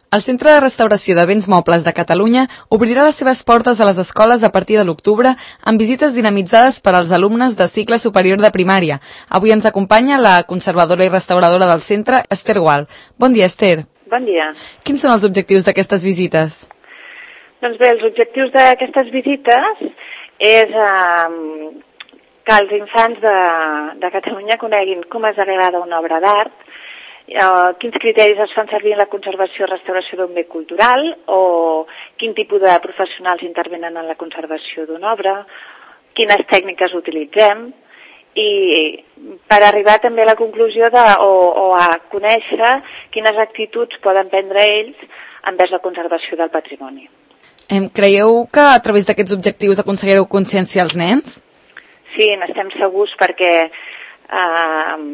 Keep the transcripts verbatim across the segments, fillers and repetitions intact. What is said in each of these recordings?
El Centre de Restauració de Béns Mobles de Catalunya obrirà les seves portes a les escoles a partir de l'octubre amb visites dinamitzades per als alumnes de cicle superior de primària. Avui ens acompanya la conservadora i restauradora del centre, Esther Gual. Bon dia, Esther. Bon dia. Quins són els objectius d'aquestes visites? Doncs bé, els objectius d'aquestes visites és eh, que els infants de, de Catalunya coneguin com es degrada una obra d'art, Uh, quins criteris es fan servir en la conservació i restauració d'un bé cultural o quin tipus de professionals intervenen en la conservació d'una obra, quines tècniques utilitzem i per arribar també a la conclusió de, o, o a conèixer quines actituds poden prendre ells envers la conservació del patrimoni. Em, creieu que a través d'aquests objectius aconseguireu consciència als nens? Sí, n'estem segurs perquè uh,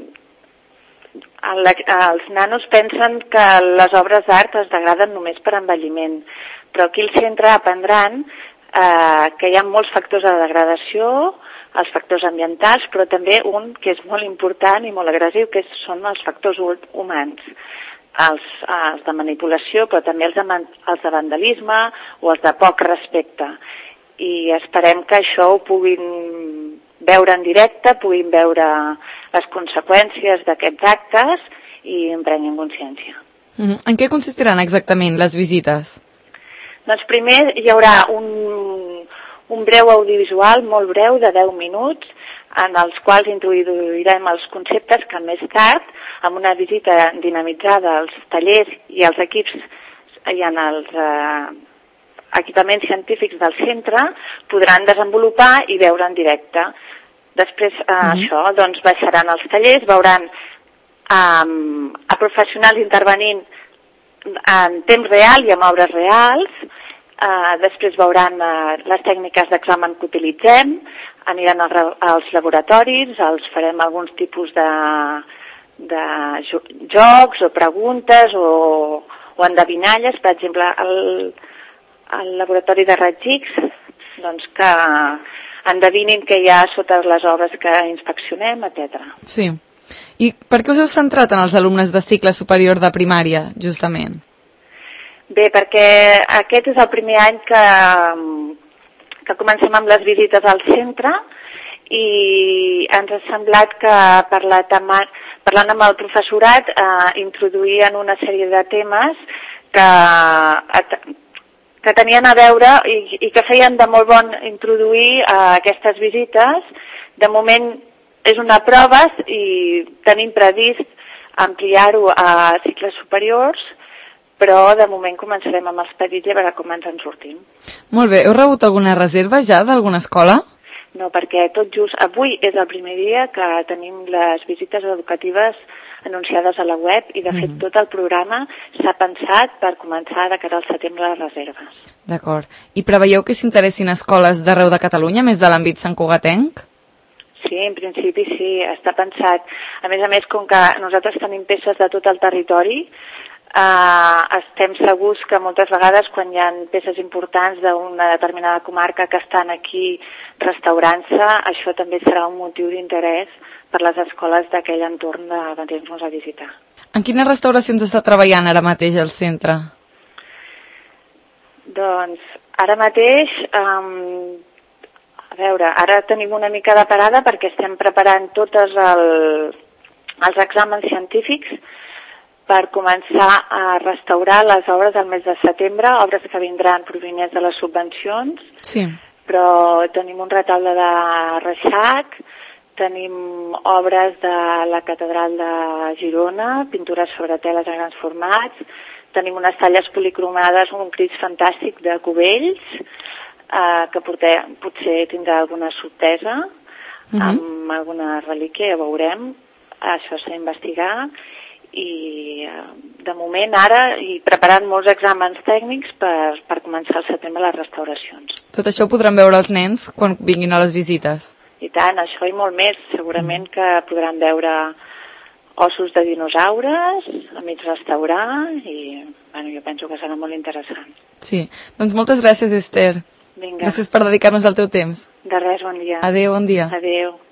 els nanos pensen que les obres d'art es degraden només per envelliment, però aquí al centre aprendran eh, que hi ha molts factors de degradació, els factors ambientals, però també un que és molt important i molt agressiu, que són els factors humans, els, els de manipulació, però també els de, els de vandalisme o els de poc respecte. I esperem que això ho puguin veure en directe, puguin veure les conseqüències d'aquests actes i en prenguin consciència. Mm-hmm. En què consistiran exactament les visites? Doncs primer hi haurà un, un breu audiovisual, molt breu, de deu minuts, en els quals introduirem els conceptes que més tard, amb una visita dinamitzada als tallers i als equips i en els eh, equipaments científics del centre, podran desenvolupar i veure en directe. Després eh, mm-hmm. això, doncs baixaran als tallers, veuran um, a professionals intervenint en temps real i amb obres reals, uh, després veuran uh, les tècniques d'examen que utilitzem, aniran als, als laboratoris, els farem alguns tipus de, de jocs o preguntes o, o endevinalles, per exemple, el, el laboratori de Raig-X, doncs que endevinin què hi ha sota les obres que inspeccionem, etcètera. Sí. I per què us heu centrat en els alumnes de cicle superior de primària, justament? Bé, perquè aquest és el primer any que, que comencem amb les visites al centre i ens ha semblat que per la tema, parlant amb el professorat eh, introduïen una sèrie de temes que que tenien a veure i, i que feien de molt bon introduir uh, aquestes visites. De moment és una prova i tenim previst ampliar-ho a cicles superiors, però de moment començarem amb els petits i a veure com ens en sortim. Molt bé, heu rebut alguna reserva ja d'alguna escola? No, perquè tot just avui és el primer dia que tenim les visites educatives anunciades a la web i de fet mm. tot el programa s'ha pensat per començar de cara al setembre les reserves. D'acord. I preveieu que s'interessin escoles d'arreu de Catalunya, més de l'àmbit santcugatenc? Sí, en principi sí, està pensat. A més a més, com que nosaltres tenim peces de tot el territori, eh, estem segurs que moltes vegades quan hi ha peces importants d'una determinada comarca que estan aquí restaurant-se, això també serà un motiu d'interès per les escoles d'aquell entorn de venir-nos a visitar. En quines restauracions està treballant ara mateix el centre? Doncs ara mateix, um, a veure, ara tenim una mica de parada perquè estem preparant tots el, els exàmens científics per començar a restaurar les obres del mes de setembre, obres que vindran provinents de les subvencions, sí. Però tenim un retaule de Reixac, tenim obres de la Catedral de Girona, pintures sobre teles a grans formats, tenim unes talles policromades, un Crist fantàstic de Cubells, eh, que porter, potser tindrà alguna sorpresa, uh-huh. amb alguna relíquia, ja veurem, això s'ha d'investigar, i eh, de moment ara i preparant molts exàmens tècnics per, per començar al setembre les restauracions. Tot això ho podran veure els nens quan vinguin a les visites? I tant, això i molt més. Segurament que podran veure ossos de dinosaures, a mig restaurar, i bueno, jo penso que serà molt interessant. Sí, doncs moltes gràcies, Esther. Vinga. Gràcies per dedicar-nos el teu temps. De res, bon dia. Adéu, bon dia. Adéu.